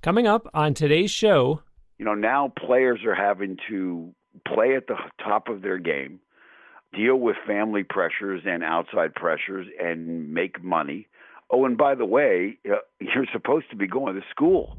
Coming up on today's show. Now players are having to play at the top of their game, deal with family pressures and outside pressures, and make money. Oh, and by the way, you're supposed to be going to school.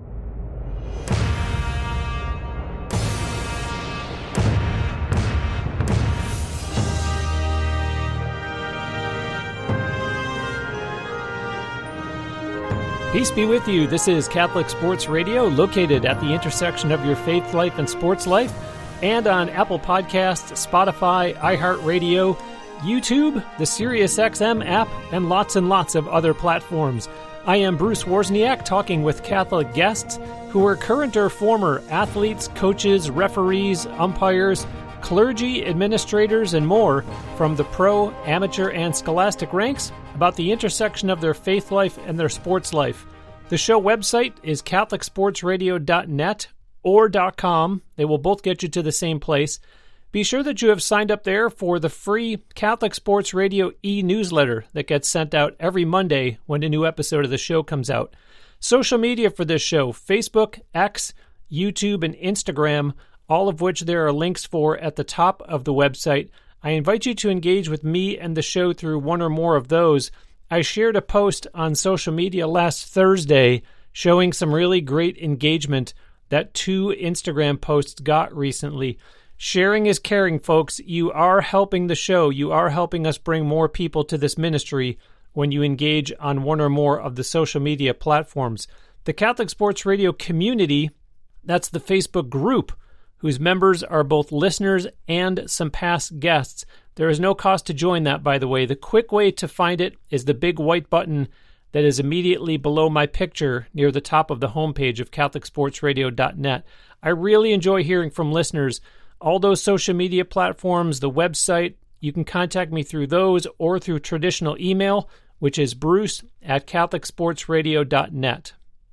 Peace be with you. This is Catholic Sports Radio, located at the intersection of your faith life and sports life, and on Apple Podcasts, Spotify, iHeartRadio, YouTube, the SiriusXM app, and lots of other platforms. I am Bruce Wozniak, talking with Catholic guests who are current or former athletes, coaches, referees, umpires, clergy, administrators, and more from the pro, amateur, and scholastic ranks about the intersection of their faith life and their sports life. The show website is catholicsportsradio.net or .com. They will both get you to the same place. Be sure that you have signed up there for the free Catholic Sports Radio e-newsletter that gets sent out every Monday when a new episode of the show comes out. Social media for this show, Facebook, X, YouTube, and Instagram, all of which there are links for at the top of the website. I invite you to engage with me and the show through one or more of those. I shared a post on social media last Thursday showing some really great engagement that 2 Instagram posts got recently. Sharing is caring, folks. You are helping the show. You are helping us bring more people to this ministry when you engage on one or more of the social media platforms. The Catholic Sports Radio community, that's the Facebook group, whose members are both listeners and some past guests. There is no cost to join that, by the way. The quick way to find it is the big white button that is immediately below my picture near the top of the homepage of catholicsportsradio.net. I really enjoy hearing from listeners. All those social media platforms, the website, you can contact me through those or through traditional email, which is bruce@catholicsportsradio.net.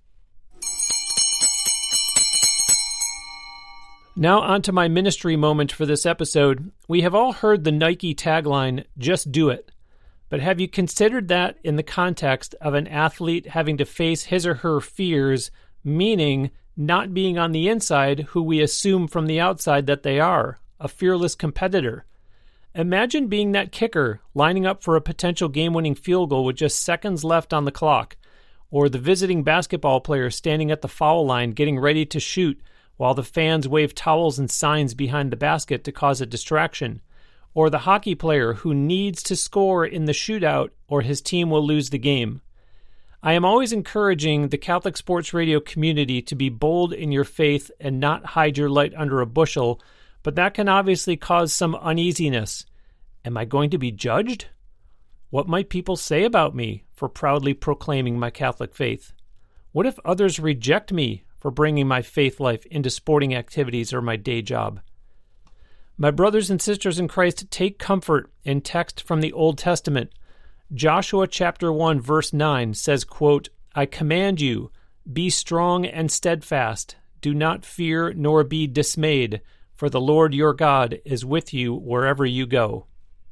Now on to my ministry moment for this episode. We have all heard the Nike tagline, "Just do it." But have you considered that in the context of an athlete having to face his or her fears, meaning not being on the inside who we assume from the outside that they are, a fearless competitor? Imagine being that kicker lining up for a potential game-winning field goal with just seconds left on the clock, or the visiting basketball player standing at the foul line getting ready to shoot while the fans wave towels and signs behind the basket to cause a distraction, or the hockey player who needs to score in the shootout or his team will lose the game. I am always encouraging the Catholic Sports Radio community to be bold in your faith and not hide your light under a bushel, but that can obviously cause some uneasiness. Am I going to be judged? What might people say about me for proudly proclaiming my Catholic faith? What if others reject me for bringing my faith life into sporting activities or my day job? My brothers and sisters in Christ, take comfort in text from the Old Testament. Joshua chapter 1, verse 9 says, quote, "I command you, be strong and steadfast. Do not fear nor be dismayed, for the Lord your God is with you wherever you go."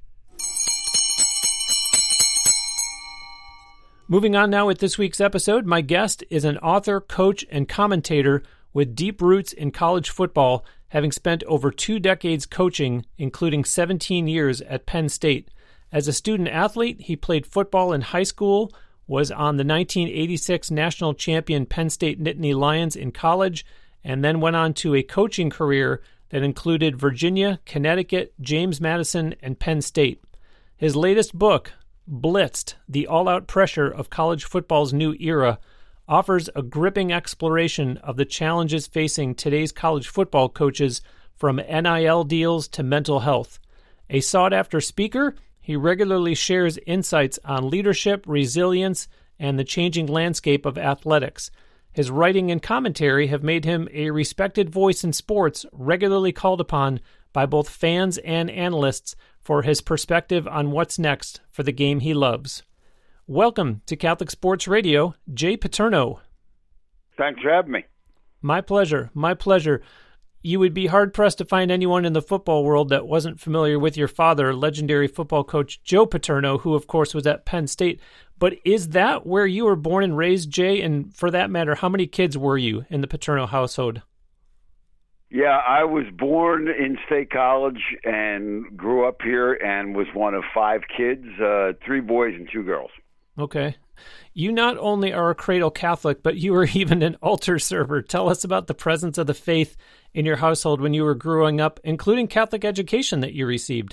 Moving on now with this week's episode, my guest is an author, coach, and commentator with deep roots in college football, having spent over 2 decades coaching, including 17 years at Penn State. As a student athlete, he played football in high school, was on the 1986 national champion Penn State Nittany Lions in college, and then went on to a coaching career that included Virginia, Connecticut, James Madison, and Penn State. His latest book, Blitzed, The All-Out Pressure of College Football's New Era, offers a gripping exploration of the challenges facing today's college football coaches, from NIL deals to mental health. A sought-after speaker, he regularly shares insights on leadership, resilience, and the changing landscape of athletics. His writing and commentary have made him a respected voice in sports, regularly called upon by both fans and analysts for his perspective on what's next for the game he loves. Welcome to Catholic Sports Radio, Jay Paterno. Thanks for having me. My pleasure. My pleasure. You would be hard-pressed to find anyone in the football world that wasn't familiar with your father, legendary football coach Joe Paterno, who, of course, was at Penn State. But is that where you were born and raised, Jay? And for that matter, how many kids were you in the Paterno household? Yeah, I was born in State College and grew up here and was one of 5 kids, 3 boys and 2 girls. Okay. You not only are a cradle Catholic, but you were even an altar server. Tell us about the presence of the faith in your household when you were growing up, including Catholic education that you received.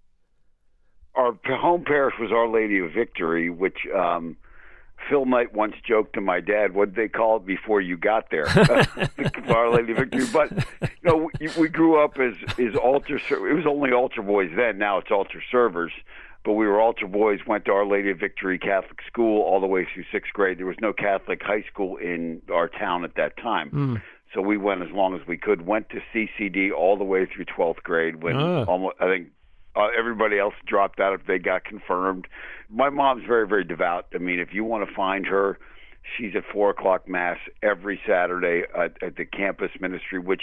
Our home parish was Our Lady of Victory, which Phil Knight once joked to my dad, what did they call it before you got there? Our Lady of Victory. But, we grew up as altar servers. It was only altar boys then. Now it's altar servers. But we were altar boys, went to Our Lady of Victory Catholic School all the way through 6th grade. There was no Catholic high school in our town at that time. So we went as long as we could, went to CCD all the way through 12th grade when almost, I think everybody else dropped out if they got confirmed. My mom's very, very devout. I mean, if you want to find her, she's at 4 o'clock Mass every Saturday at the campus ministry, which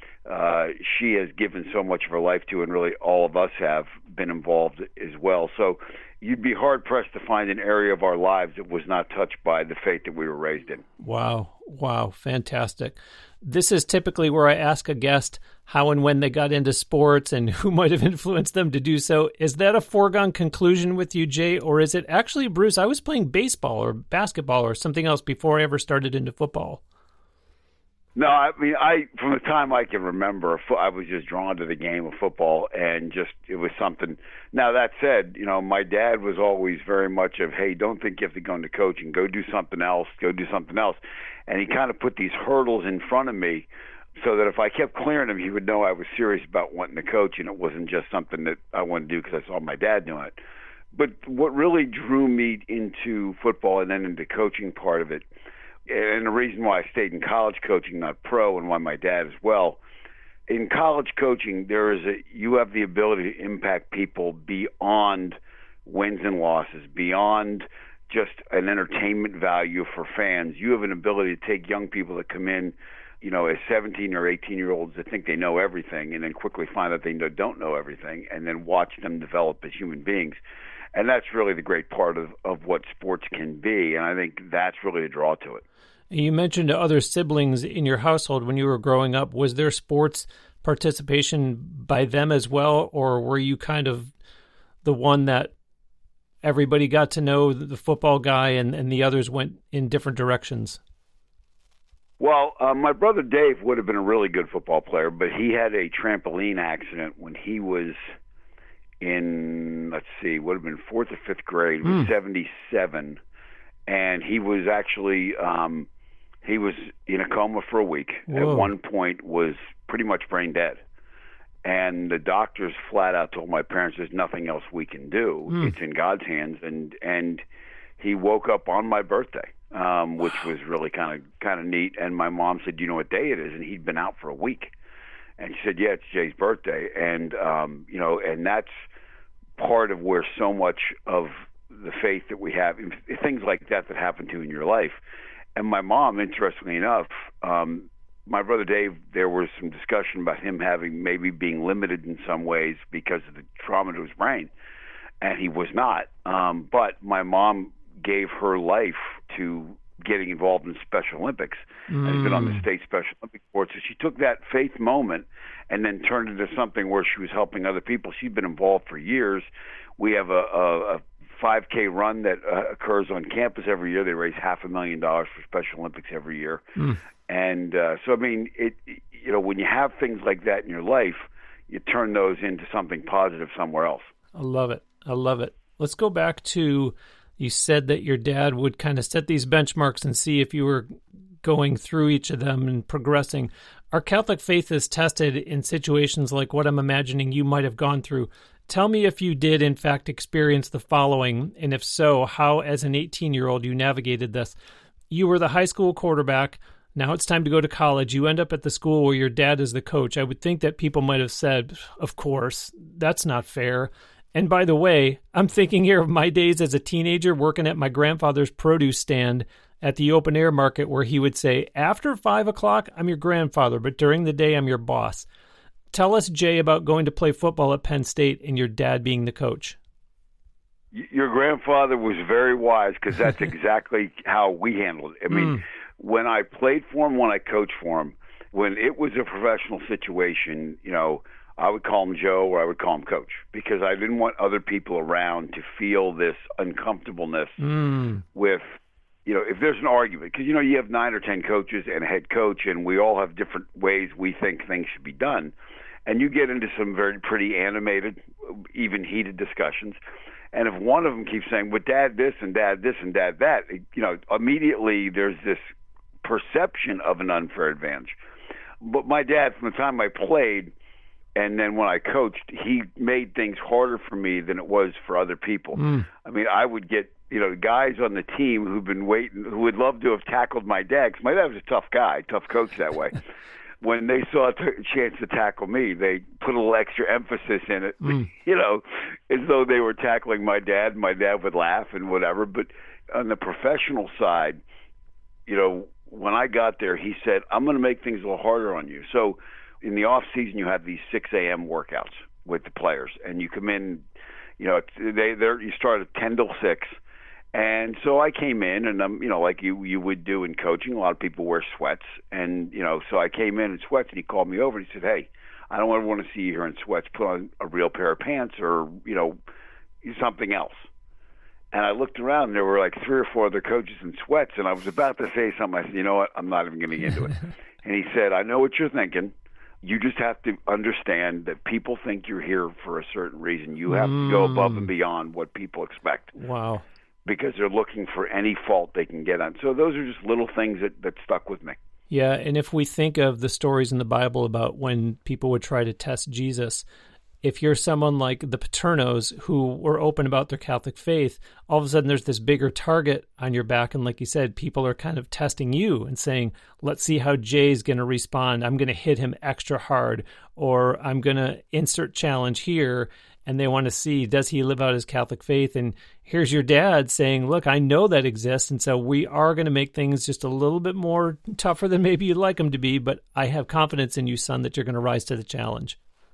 she has given so much of her life to, and really all of us have been involved as well. So you'd be hard-pressed to find an area of our lives that was not touched by the faith that we were raised in. Wow, fantastic. This is typically where I ask a guest how and when they got into sports and who might have influenced them to do so. Is that a foregone conclusion with you, Jay, or is it actually, Bruce, I was playing baseball or basketball or something else before I ever started into football? No, I mean, from the time I can remember, I was just drawn to the game of football, and it was something. Now, that said, my dad was always very much of, hey, don't think you have to go into coaching. Go do something else. And he kind of put these hurdles in front of me so that if I kept clearing them, he would know I was serious about wanting to coach, and it wasn't just something that I wanted to do because I saw my dad doing it. But what really drew me into football and then into coaching part of it, and the reason why I stayed in college coaching, not pro, and why my dad as well, in college coaching, you have the ability to impact people beyond wins and losses, beyond just an entertainment value for fans. You have an ability to take young people that come in, as 17 or 18-year-olds that think they know everything, and then quickly find out they don't know everything, and then watch them develop as human beings. And that's really the great part of what sports can be, and I think that's really the draw to it. You mentioned other siblings in your household when you were growing up. Was there sports participation by them as well, or were you kind of the one that everybody got to know, the football guy, and the others went in different directions? Well, my brother Dave would have been a really good football player, but he had a trampoline accident when he was in, would have been 4th or 5th grade, was 77, and he was actually he was in a coma for a week. Whoa. At one point was pretty much brain dead. And the doctors flat out told my parents there's nothing else we can do. It's in God's hands. And he woke up on my birthday, which was really kind of neat. And my mom said, "Do you know what day it is?" And he'd been out for a week. And she said, "Yeah, it's Jay's birthday." And and that's part of where so much of the faith that we have, things like that happen to in your life. And my mom, interestingly enough, my brother Dave, there was some discussion about him maybe being limited in some ways because of the trauma to his brain, and he was not. But my mom gave her life to getting involved in Special Olympics, and has been on the state Special Olympic board. So she took that faith moment and then turned it into something where she was helping other people. She'd been involved for years. We have a 5K run that occurs on campus every year. They raise $500,000 for Special Olympics every year. And so, I mean, when you have things like that in your life, you turn those into something positive somewhere else. I love it. Let's go back to, you said that your dad would kind of set these benchmarks and see if you were going through each of them and progressing. Our Catholic faith is tested in situations like what I'm imagining you might have gone through. Tell me if you did, in fact, experience the following, and if so, how, as an 18-year-old, you navigated this. You were the high school quarterback. Now it's time to go to college. You end up at the school where your dad is the coach. I would think that people might have said, of course, that's not fair. And by the way, I'm thinking here of my days as a teenager working at my grandfather's produce stand, at the open air market where he would say, after 5 o'clock, I'm your grandfather, but during the day, I'm your boss. Tell us, Jay, about going to play football at Penn State and your dad being the coach. Your grandfather was very wise, because that's exactly how we handled it. I mean, when I played for him, when I coached for him, when it was a professional situation, I would call him Joe or I would call him Coach, because I didn't want other people around to feel this uncomfortableness with, if there's an argument, because, you have 9 or 10 coaches and a head coach, and we all have different ways we think things should be done. And you get into some pretty animated, even heated discussions. And if one of them keeps saying, well, Dad this and Dad this and Dad that, immediately there's this perception of an unfair advantage. But my dad, from the time I played and then when I coached, he made things harder for me than it was for other people. I mean, I would get, guys on the team who've been waiting, who would love to have tackled my dad, because my dad was a tough guy, tough coach that way. When they saw a chance to tackle me, they put a little extra emphasis in it, as though they were tackling my dad, and my dad would laugh and whatever. But on the professional side, when I got there, he said, I'm going to make things a little harder on you. So in the off season, you have these 6 a.m. workouts with the players, and you come in, you start at 10 till 6. And so I came in, and like you would do in coaching, a lot of people wear sweats, and so I came in sweats, and he called me over and he said, "Hey, I don't ever want to see you here in sweats. Put on a real pair of pants or something else." And I looked around, and there were like 3 or 4 other coaches in sweats, and I was about to say something. I said, "You know what? I'm not even going to get into it." And he said, "I know what you're thinking. You just have to understand that people think you're here for a certain reason. You have to go above and beyond what people expect." Wow. Because they're looking for any fault they can get on. So those are just little things that stuck with me. Yeah, and if we think of the stories in the Bible about when people would try to test Jesus, if you're someone like the Paternos who were open about their Catholic faith, all of a sudden there's this bigger target on your back. And like you said, people are kind of testing you and saying, let's see how Jay's going to respond. I'm going to hit him extra hard, or I'm going to insert challenge here. And they want to see, does he live out his Catholic faith? And here's your dad saying, look, I know that exists, and so we are going to make things just a little bit more tougher than maybe you'd like them to be, but I have confidence in you, son, that you're going to rise to the challenge.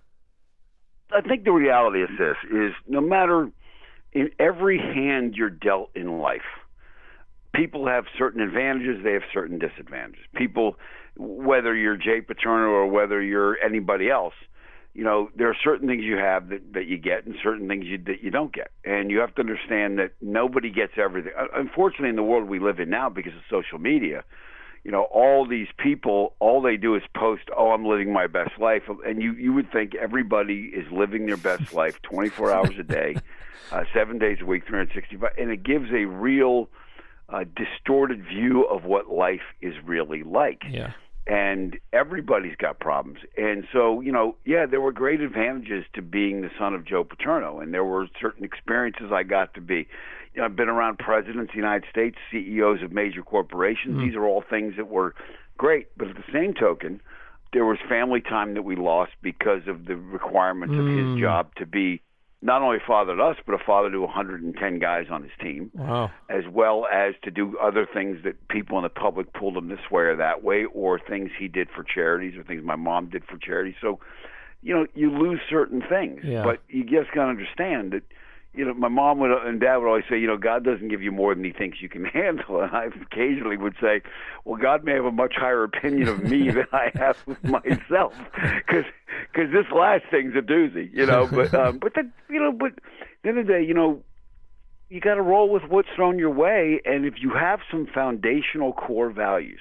I think the reality is this, is no matter in every hand you're dealt in life, people have certain advantages, they have certain disadvantages. People, whether you're Jay Paterno or whether you're anybody else, there are certain things you have that you get and certain things that you don't get. And you have to understand that nobody gets everything. Unfortunately, in the world we live in now, because of social media, all these people, all they do is post, oh, I'm living my best life. And you would think everybody is living their best life 24 hours a day, 7 days a week, 365. And it gives a real distorted view of what life is really like. Yeah. And everybody's got problems. And so, there were great advantages to being the son of Joe Paterno. And there were certain experiences I got to be. I've been around presidents of the United States, CEOs of major corporations. These are all things that were great. But at the same token, there was family time that we lost because of the requirements of his job to be not only a father to us, but a father to 110 guys on his team, as well as to do other things that people in the public pulled him this way or that way, or things he did for charities or things my mom did for charities. So, you lose certain things, but you just got to understand that, my mom and dad would always say, God doesn't give you more than he thinks you can handle. And I occasionally would say, well, God may have a much higher opinion of me than I have with myself, because this last thing's a doozy, But at the end of the day, you got to roll with what's thrown your way. And if you have some foundational core values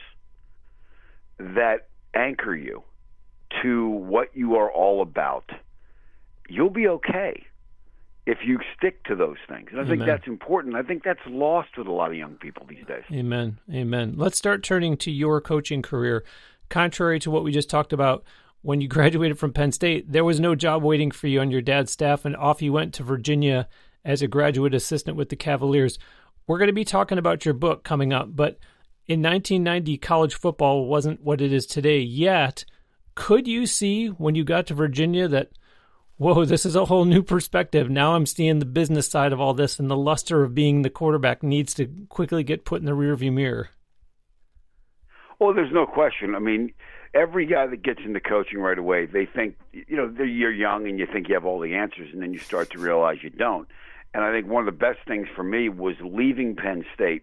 that anchor you to what you are all about, you'll be okay if you stick to those things. And I think that's important. I think that's lost with a lot of young people these days. Amen. Amen. Let's start turning to your coaching career. Contrary to what we just talked about, when you graduated from Penn State, there was no job waiting for you on your dad's staff, and off you went to Virginia as a graduate assistant with the Cavaliers. We're going to be talking about your book coming up, but in 1990, college football wasn't what it is today yet. Could you see when you got to Virginia that Whoa, this is a whole new perspective. Now I'm seeing the business side of all this, and the luster of being the quarterback needs to quickly get put in the rearview mirror. Well, there's no question. I mean, every guy that gets into coaching right away, they think, you're young and you think you have all the answers, and then you start to realize you don't. And I think one of the best things for me was leaving Penn State.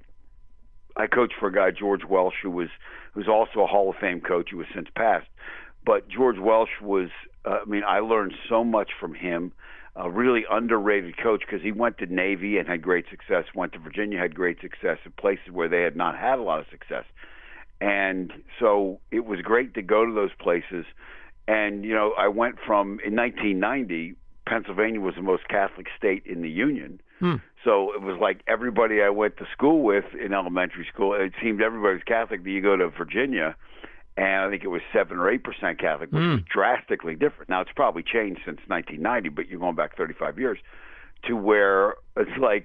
I coached for a guy, George Welsh, who's also a Hall of Fame coach who has since passed. But George Welsh was, I learned so much from him. A really underrated coach because he went to Navy and had great success, went to Virginia, had great success in places where they had not had a lot of success. And so it was great to go to those places. And, I went from, in 1990, Pennsylvania was the most Catholic state in the Union. So it was like everybody I went to school with in elementary school, it seemed everybody was Catholic. Then you go to Virginia, and I think it was 7 or 8% Catholic, which was drastically different. Now, it's probably changed since 1990, but you're going back 35 years to where it's like,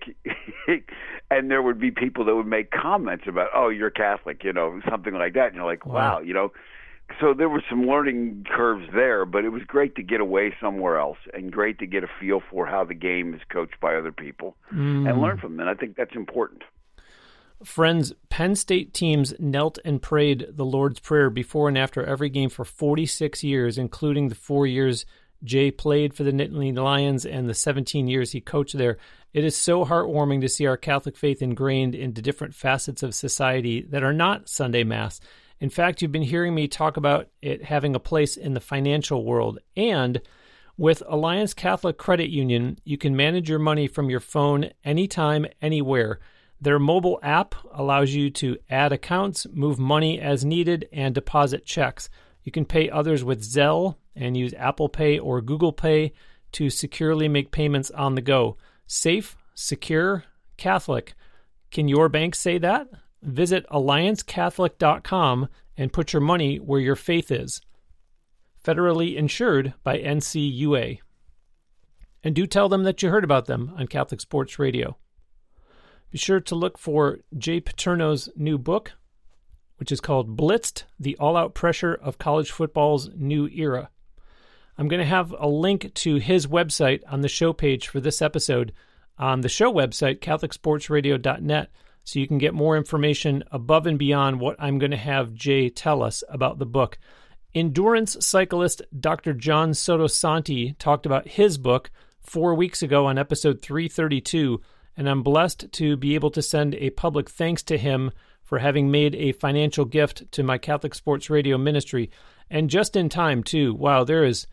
and there would be people that would make comments about, oh, you're Catholic, something like that. And you're like, wow. So there were some learning curves there, but it was great to get away somewhere else and great to get a feel for how the game is coached by other people and learn from them. And I think that's important. Friends, Penn State teams knelt and prayed the Lord's Prayer before and after every game for 46 years, including the 4 years Jay played for the Nittany Lions and the 17 years he coached there. It is so heartwarming to see our Catholic faith ingrained into different facets of society that are not Sunday Mass. In fact, you've been hearing me talk about it having a place in the financial world. And with Alliance Catholic Credit Union, you can manage your money from your phone anytime, anywhere. Their mobile app allows you to add accounts, move money as needed, and deposit checks. You can pay others with Zelle and use Apple Pay or Google Pay to securely make payments on the go. Safe, secure, Catholic. Can your bank say that? Visit alliancecatholic.com and put your money where your faith is. Federally insured by NCUA. And do tell them that you heard about them on Catholic Sports Radio. Be sure to look for Jay Paterno's new book, which is called Blitzed, the All-Out Pressure of College Football's New Era. I'm going to have a link to his website on the show page for this episode on the show website, catholicsportsradio.net, so you can get more information above and beyond what I'm going to have Jay tell us about the book. Endurance cyclist Dr. John Soto-Santi talked about his book 4 weeks ago on episode 332, and I'm blessed to be able to send a public thanks to him for having made a financial gift to my Catholic Sports Radio ministry. And just in time, too. Wow, there is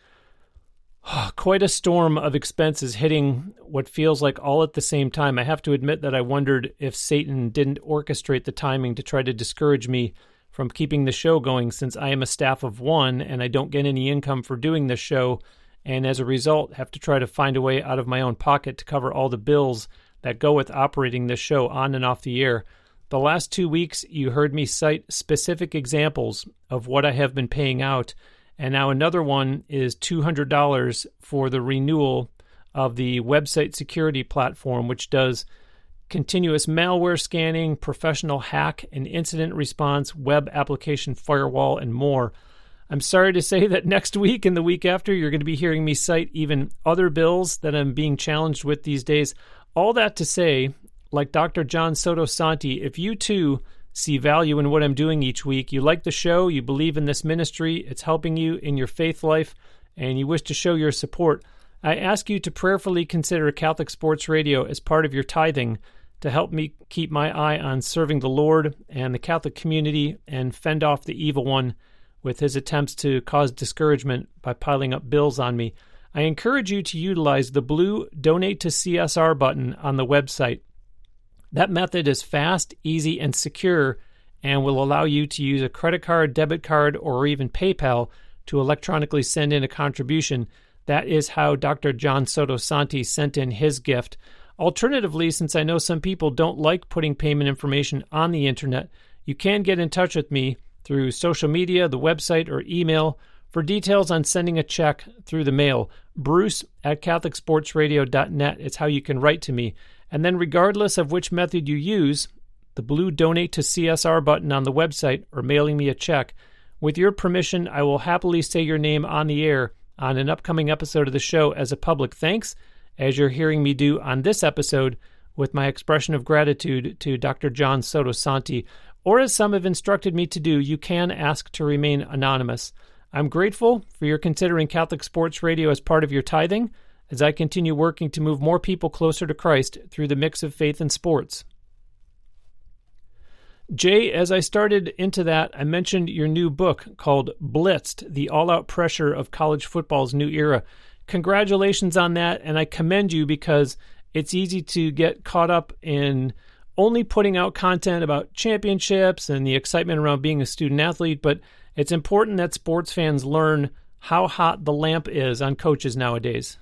quite a storm of expenses hitting what feels like all at the same time. I have to admit that I wondered if Satan didn't orchestrate the timing to try to discourage me from keeping the show going, since I am a staff of one and I don't get any income for doing this show, and as a result have to try to find a way out of my own pocket to cover all the bills that go with operating this show on and off the air. The last 2 weeks, you heard me cite specific examples of what I have been paying out, and now another one is $200 for the renewal of the website security platform, which does continuous malware scanning, professional hack and incident response, web application firewall, and more. I'm sorry to say that next week and the week after, you're going to be hearing me cite even other bills that I'm being challenged with these days. All that to say, like Dr. John Soto-Santi, if you too see value in what I'm doing each week, you like the show, you believe in this ministry, it's helping you in your faith life, and you wish to show your support, I ask you to prayerfully consider Catholic Sports Radio as part of your tithing to help me keep my eye on serving the Lord and the Catholic community and fend off the evil one with his attempts to cause discouragement by piling up bills on me. I encourage you to utilize the blue Donate to CSR button on the website. That method is fast, easy, and secure and will allow you to use a credit card, debit card, or even PayPal to electronically send in a contribution. That is how Dr. John Soto-Santi sent in his gift. Alternatively, since I know some people don't like putting payment information on the internet, you can get in touch with me through social media, the website, or email for details on sending a check through the mail. Bruce@CatholicSportsRadio.net is how you can write to me. And then regardless of which method you use, the blue Donate to CSR button on the website or mailing me a check, with your permission, I will happily say your name on the air on an upcoming episode of the show as a public thanks, as you're hearing me do on this episode with my expression of gratitude to Dr. John Soto-Santi. Or as some have instructed me to do, you can ask to remain anonymous. I'm grateful for your considering Catholic Sports Radio as part of your tithing, as I continue working to move more people closer to Christ through the mix of faith and sports. Jay, as I started into that, I mentioned your new book called Blitzed, The All-Out Pressure of College Football's New Era. Congratulations on that, and I commend you because it's easy to get caught up in only putting out content about championships and the excitement around being a student athlete, but it's important that sports fans learn how hot the lamp is on coaches nowadays.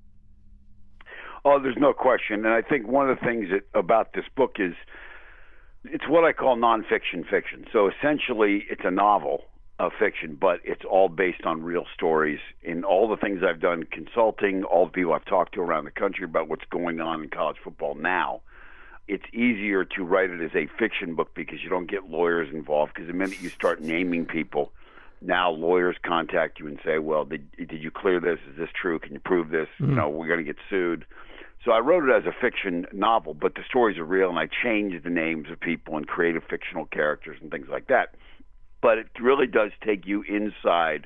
Oh, there's no question. And I think one of the things about this book is it's what I call nonfiction fiction. So essentially it's a novel of fiction, but it's all based on real stories. In all the things I've done consulting, all the people I've talked to around the country about what's going on in college football now, it's easier to write it as a fiction book because you don't get lawyers involved. Because the minute you start naming people, now lawyers contact you and say, well, did you clear this? Is this true? Can you prove this? Mm-hmm. No, we're going to get sued. So I wrote it as a fiction novel, but the stories are real, and I changed the names of people and created fictional characters and things like that. But it really does take you inside,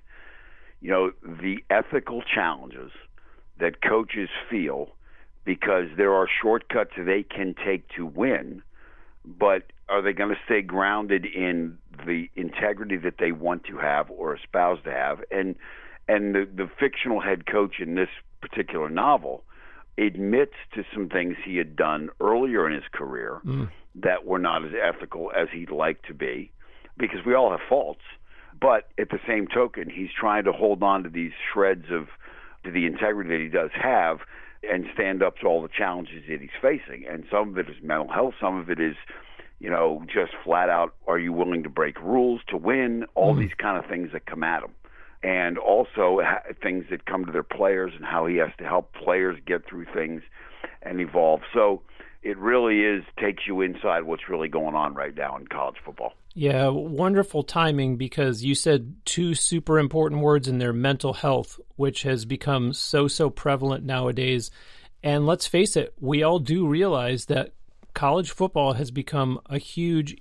the ethical challenges that coaches feel because there are shortcuts they can take to win, but are they going to stay grounded in the integrity that they want to have or espouse to have? And the fictional head coach in this particular novel admits to some things he had done earlier in his career that were not as ethical as he'd like to be, because we all have faults. But at the same token, he's trying to hold on to these shreds to the integrity that he does have and stand up to all the challenges that he's facing. And some of it is mental health. Some of it is, just flat out, are you willing to break rules to win? All these kind of things that come at him. And also things that come to their players and how he has to help players get through things and evolve. So it really takes you inside what's really going on right now in college football. Yeah, wonderful timing, because you said two super important words in there: mental health, which has become so prevalent nowadays. And let's face it, we all do realize that college football has become a huge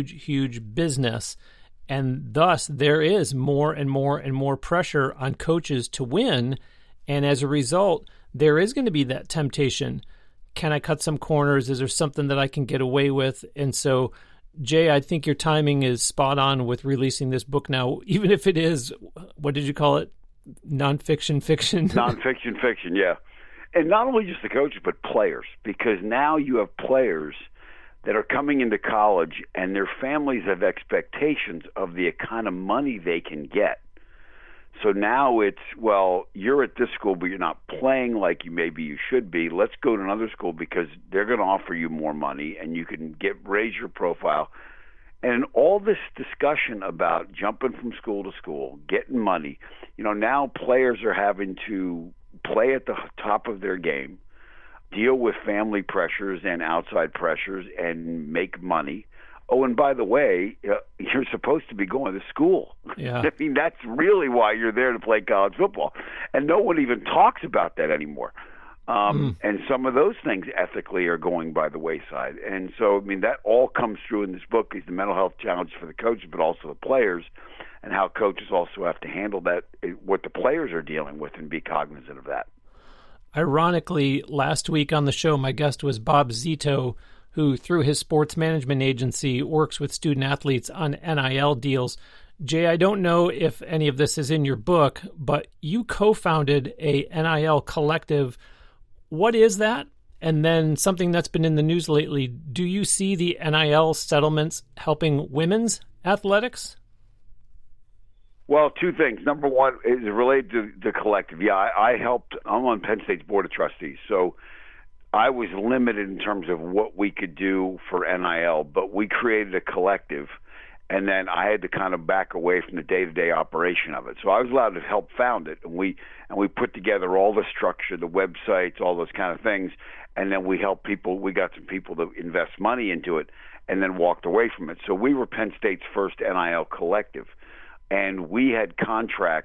business. And thus, there is more and more pressure on coaches to win. And as a result, there is going to be that temptation. Can I cut some corners? Is there something that I can get away with? And so, Jay, I think your timing is spot on with releasing this book now, even if it is, what did you call it? Nonfiction fiction? Nonfiction fiction, yeah. And not only just the coaches, but players, because now you have players that are coming into college and their families have expectations of the kind of money they can get. So now it's, well, you're at this school, but you're not playing like maybe you should be. Let's go to another school because they're going to offer you more money and you can raise your profile. And all this discussion about jumping from school to school, getting money, now players are having to play at the top of their game, deal with family pressures and outside pressures, and make money. Oh, and by the way, you're supposed to be going to school. Yeah. I mean, that's really why you're there to play college football. And no one even talks about that anymore. And some of those things ethically are going by the wayside. And so, I mean, that all comes through in this book, is the mental health challenge for the coaches, but also the players, and how coaches also have to handle that, what the players are dealing with, and be cognizant of that. Ironically, last week on the show, my guest was Bob Zito, who, through his sports management agency, works with student athletes on NIL deals. Jay, I don't know if any of this is in your book, but you co-founded a NIL collective. What is that? And then something that's been in the news lately, do you see the NIL settlements helping women's athletics? Well, two things. Number one is related to the collective. Yeah, I'm on Penn State's Board of Trustees, so I was limited in terms of what we could do for NIL, but we created a collective, and then I had to kind of back away from the day-to-day operation of it. So I was allowed to help found it, and we put together all the structure, the websites, all those kind of things, and then we helped people. We got some people to invest money into it, and then walked away from it. So we were Penn State's first NIL collective. And we had contracts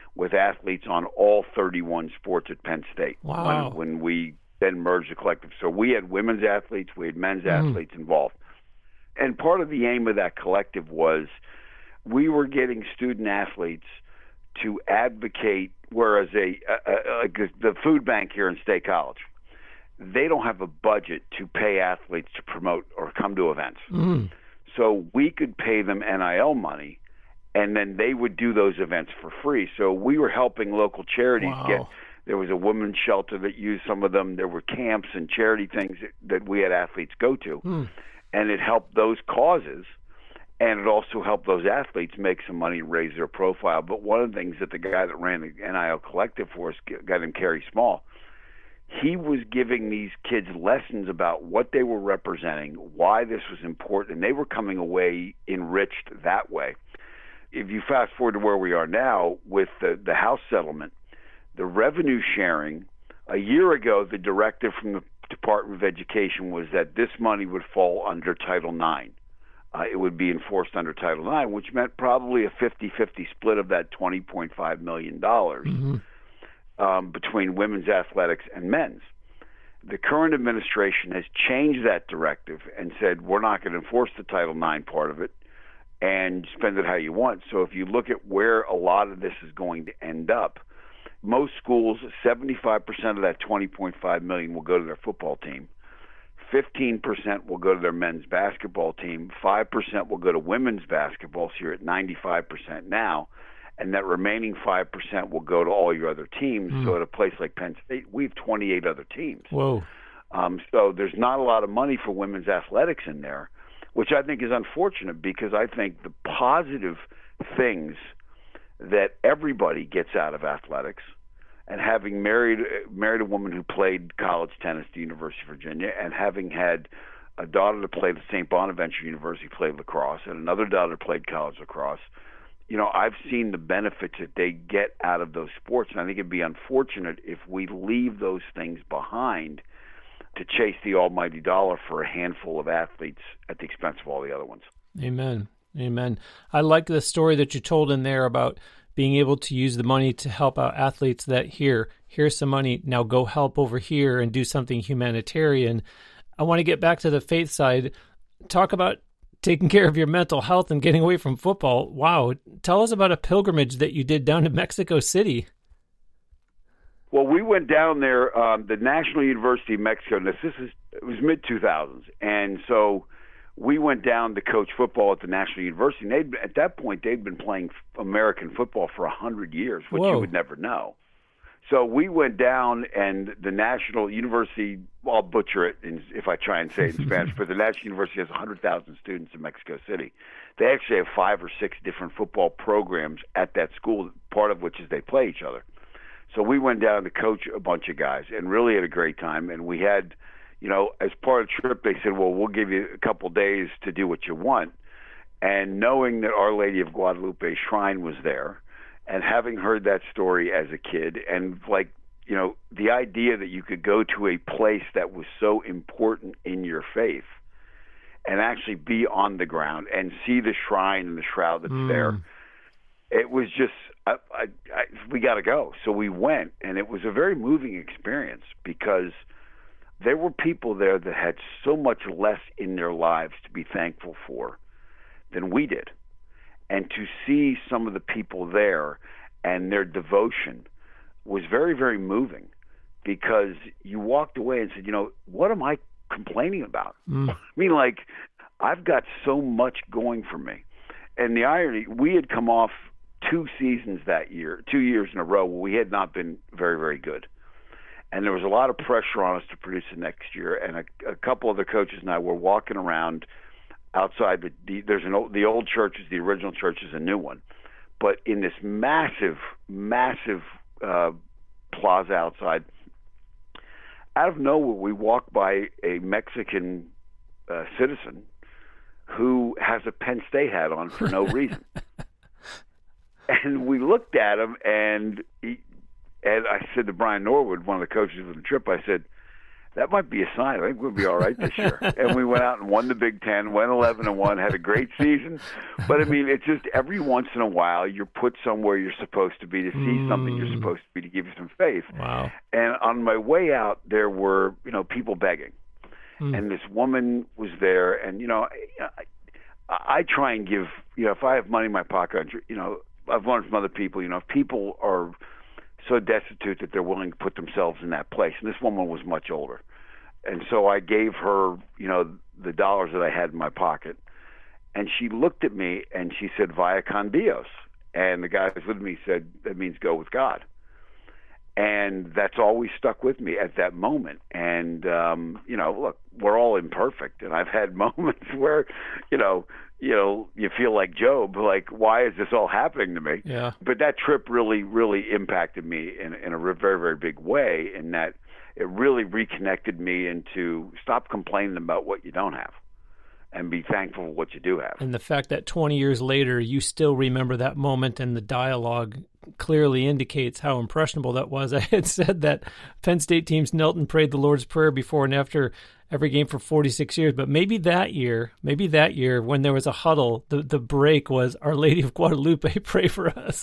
with athletes on all 31 sports at Penn State. Wow. When we then merged the collective. So we had women's athletes, we had men's athletes involved. And part of the aim of that collective was we were getting student athletes to advocate, whereas the food bank here in State College, they don't have a budget to pay athletes to promote or come to events. So we could pay them NIL money, and then they would do those events for free. So we were helping local charities get. There was a women's shelter that used some of them. There were camps and charity things that we had athletes go to. And it helped those causes, and it also helped those athletes make some money and raise their profile. But one of the things that the guy that ran the NIL collective for us, a guy named Kerry Small, he was giving these kids lessons about what they were representing, why this was important, and they were coming away enriched that way. If you fast forward to where we are now with the House settlement, the revenue sharing, a year ago, the directive from the Department of Education was that this money would fall under Title IX. It would be enforced under Title IX, which meant probably a 50-50 split of that $20.5 million between women's athletics and men's. The current administration has changed that directive and said we're not going to enforce the Title IX part of it and spend it how you want. So if you look at where a lot of this is going to end up, most schools, 75% of that $20.5 million will go to their football team. 15% will go to their men's basketball team. 5% will go to women's basketball, so you're at 95% now. And that remaining 5% will go to all your other teams. So at a place like Penn State, we have 28 other teams. Whoa. So there's not a lot of money for women's athletics in there, which I think is unfortunate because I think the positive things that everybody gets out of athletics, and having married a woman who played college tennis at the University of Virginia, and having had a daughter that played at St. Bonaventure University, played lacrosse, and another daughter played college lacrosse, I've seen the benefits that they get out of those sports, and I think it'd be unfortunate if we leave those things behind to chase the almighty dollar for a handful of athletes at the expense of all the other ones. Amen. Amen. I like the story that you told in there about being able to use the money to help out athletes that here's some money, now go help over here and do something humanitarian. I want to get back to the faith side. Talk about taking care of your mental health and getting away from football. Wow. Tell us about a pilgrimage that you did down to Mexico City. Well, we went down there, the National University of Mexico, and it was mid-2000s, and so we went down to coach football at the National University, and at that point, they'd been playing American football for 100 years, which you would never know. So we went down, and the National University, well, I'll butcher it if I try and say it in Spanish, but the National University has 100,000 students in Mexico City. They actually have 5 or 6 different football programs at that school, part of which is they play each other. So we went down to coach a bunch of guys and really had a great time. And we had, as part of the trip, they said, well, we'll give you a couple days to do what you want. And knowing that Our Lady of Guadalupe Shrine was there, and having heard that story as a kid, and the idea that you could go to a place that was so important in your faith and actually be on the ground and see the shrine and the shroud that's there, it was just, we got to go. So we went, and it was a very moving experience because there were people there that had so much less in their lives to be thankful for than we did. And to see some of the people there and their devotion was very, very moving because you walked away and said, what am I complaining about? I mean, I've got so much going for me. And the irony, we had come off 2 seasons that year, 2 years in a row, where we had not been very, very good. And there was a lot of pressure on us to produce the next year. And a couple other coaches and I were walking around outside. The old church is the original church is a new one. But in this massive, massive plaza outside, out of nowhere, we walked by a Mexican citizen who has a Penn State hat on for no reason. And we looked at him, and I said to Brian Norwood, one of the coaches of the trip, I said, that might be a sign. I think we'll be all right this year. And we went out and won the Big Ten, went 11-1, had a great season. But I mean, it's just every once in a while you're put somewhere you're supposed to be to see something you're supposed to be to give you some faith. Wow. And on my way out, there were people begging, and this woman was there, and I try and give, if I have money in my pocket, I've learned from other people, if people are so destitute that they're willing to put themselves in that place. And this woman was much older. And so I gave her, the dollars that I had in my pocket. And she looked at me and she said, "Vaya con Dios." And the guy who was with me said, "That means go with God." And that's always stuck with me at that moment. And, look, we're all imperfect. And I've had moments where, you feel like Job, like, why is this all happening to me? Yeah. But that trip really, really impacted me in a very, very big way, in that it really reconnected me into stop complaining about what you don't have and be thankful for what you do have. And the fact that 20 years later, you still remember that moment, and the dialogue clearly indicates how impressionable that was. I had said that Penn State teams knelt and prayed the Lord's Prayer before and after every game for 46 years, but maybe that year when there was a huddle, the break was Our Lady of Guadalupe, pray for us.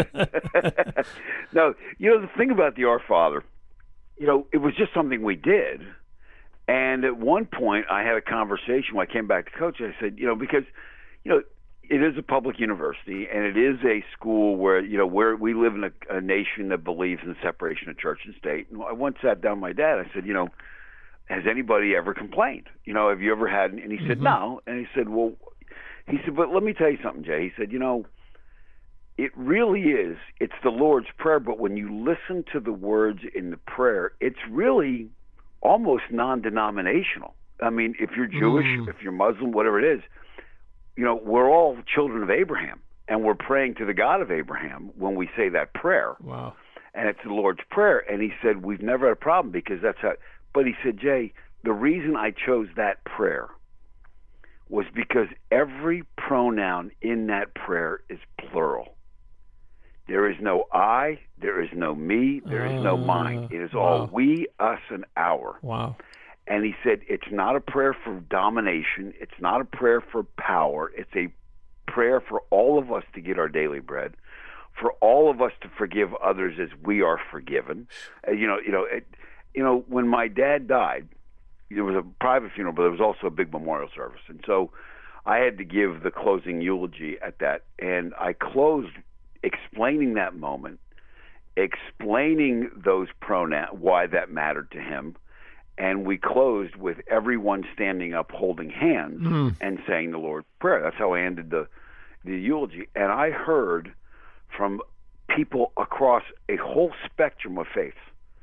No, the thing about the Our Father, it was just something we did. And at one point I had a conversation when I came back to coach. I said, because, it is a public university, and it is a school where, where we live in a nation that believes in the separation of church and state. And I once sat down with my dad. I said, has anybody ever complained? Have you ever had? And he said, no. And he said, but let me tell you something, Jay. He said, it really is. It's the Lord's Prayer, but when you listen to the words in the prayer, it's really almost non-denominational. I mean, if you're Jewish, if you're Muslim, whatever it is, we're all children of Abraham, and we're praying to the God of Abraham when we say that prayer. Wow. And it's the Lord's Prayer. And he said, we've never had a problem because that's how. But he said, Jay, the reason I chose that prayer was because every pronoun in that prayer is plural. There is no I, there is no me, there is no mine. It is all we, us, and our. Wow. And he said, it's not a prayer for domination. It's not a prayer for power. It's a prayer for all of us to get our daily bread, for all of us to forgive others as we are forgiven. When my dad died, there was a private funeral, but there was also a big memorial service. And so I had to give the closing eulogy at that. And I closed explaining that moment, explaining those pronouns, why that mattered to him. And we closed with everyone standing up, holding hands, and saying the Lord's Prayer. That's how I ended the eulogy. And I heard from people across a whole spectrum of faiths.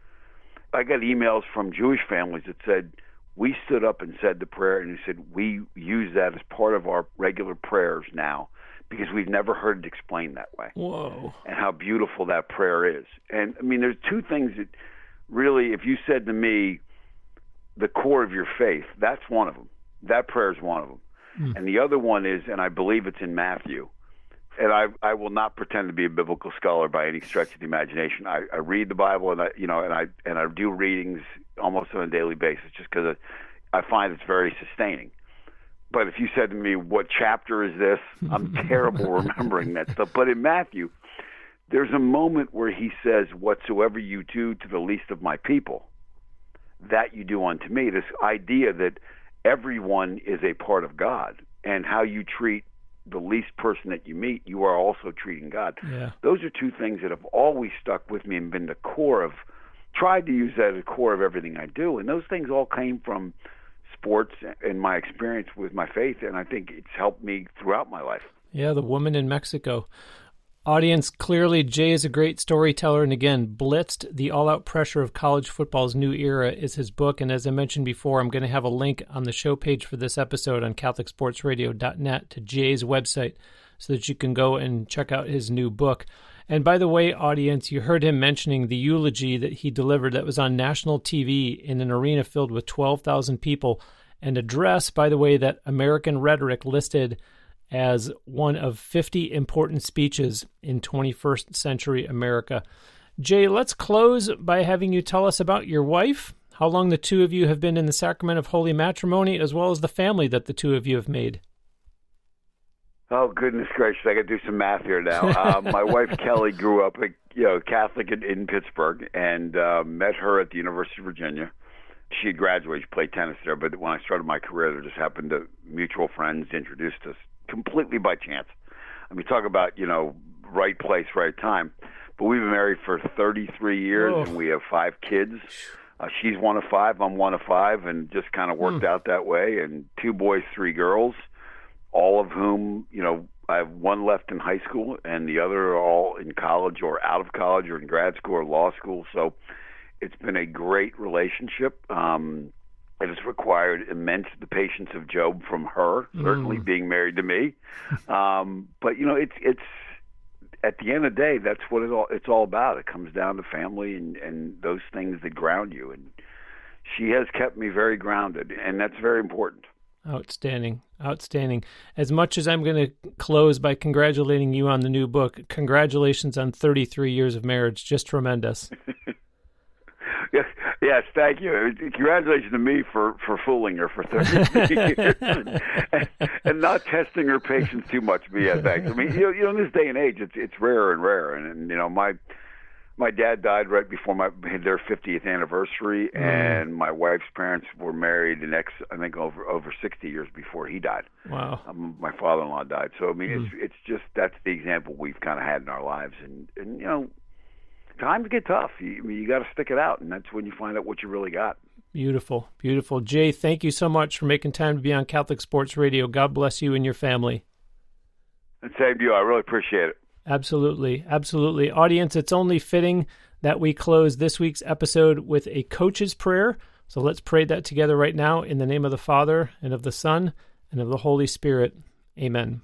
I got emails from Jewish families that said, we stood up and said the prayer, and he said, we use that as part of our regular prayers now because we've never heard it explained that way. Whoa. And how beautiful that prayer is. And, I mean, there's two things that really, if you said to me, the core of your faith, that's one of them. That prayer is one of them. And the other one is, and I believe it's in Matthew, and I will not pretend to be a biblical scholar by any stretch of the imagination. I read the Bible, and I do readings almost on a daily basis just because I find it's very sustaining. But if you said to me, what chapter is this? I'm terrible remembering that stuff. But in Matthew, there's a moment where he says, whatsoever you do to the least of my people, that you do unto me. This idea that everyone is a part of God, and how you treat the least person that you meet, you are also treating God. Yeah. Those are two things that have always stuck with me and been the core of, tried to use that as the core of everything I do. And those things all came from sports and my experience with my faith, and I think it's helped me throughout my life. Yeah, the woman in Mexico. Audience, clearly Jay is a great storyteller, and again, Blitzed, the all-out pressure of college football's new era is his book, and as I mentioned before, I'm going to have a link on the show page for this episode on CatholicSportsRadio.net to Jay's website so that you can go and check out his new book. And by the way, audience, you heard him mentioning the eulogy that he delivered that was on national TV in an arena filled with 12,000 people, an address, by the way, that American Rhetoric listed as one of 50 important speeches in 21st century America. Jay, let's close by having you tell us about your wife, how long the two of you have been in the sacrament of holy matrimony, as well as the family that the two of you have made. Oh, goodness gracious. I got to do some math here now. My wife, Kelly, grew up Catholic in Pittsburgh, and met her at the University of Virginia. She had graduated. She played tennis there, but when I started my career, there just happened to mutual friends introduced us completely by chance. I mean, talk about, right place, right time. But we've been married for 33 years, and we have 5 kids. She's one of 5, I'm one of 5, and just kind of worked out that way. And 2 boys, 3 girls, all of whom, I have one left in high school, and the other are all in college or out of college or in grad school or law school. So it's been a great relationship. It has required immense the patience of Job from her, certainly being married to me. But it's at the end of the day, that's what it's all about. It comes down to family and those things that ground you. And she has kept me very grounded, and that's very important. Outstanding. As much as I'm going to close by congratulating you on the new book, congratulations on 33 years of marriage. Just tremendous. Yes, thank you. Congratulations to me for fooling her for 33 years and not testing her patience too much. But yeah, thanks. I mean, in this day and age, it's rarer and rarer. And my dad died right before their 50th anniversary, and my wife's parents were married I think over 60 years before he died. Wow. My father-in-law died. So I mean, it's just that's the example we've kind of had in our lives, and times get tough. You got to stick it out, and that's when you find out what you really got. Beautiful. Jay, thank you so much for making time to be on Catholic Sports Radio. God bless you and your family. And same to you. I really appreciate it. Absolutely. Audience, it's only fitting that we close this week's episode with a coach's prayer. So let's pray that together right now in the name of the Father, and of the Son, and of the Holy Spirit. Amen.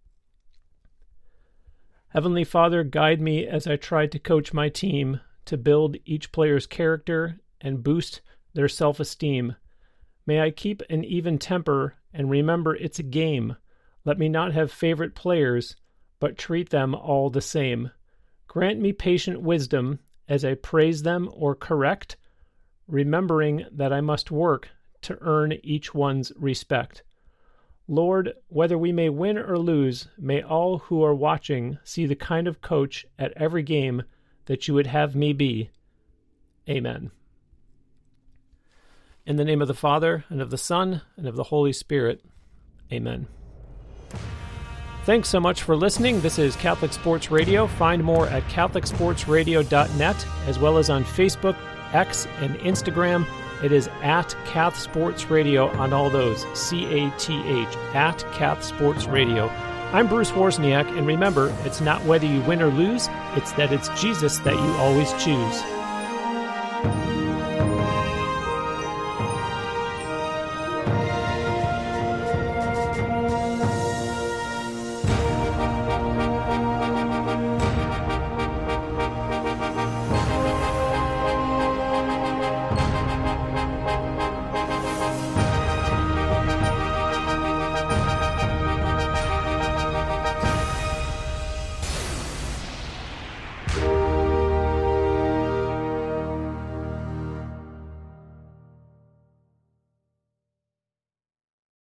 Heavenly Father, guide me as I try to coach my team to build each player's character and boost their self-esteem. May I keep an even temper and remember it's a game. Let me not have favorite players, but treat them all the same. Grant me patient wisdom as I praise them or correct, remembering that I must work to earn each one's respect. Lord, whether we may win or lose, may all who are watching see the kind of coach at every game that you would have me be. Amen. In the name of the Father, and of the Son, and of the Holy Spirit. Amen. Thanks so much for listening. This is Catholic Sports Radio. Find more at CatholicSportsRadio.net, as well as on Facebook, X, and Instagram. It is at Cath Sports Radio on all those, CATH, at Cath Sports Radio. I'm Bruce Wozniak, and remember, it's not whether you win or lose, it's that it's Jesus that you always choose.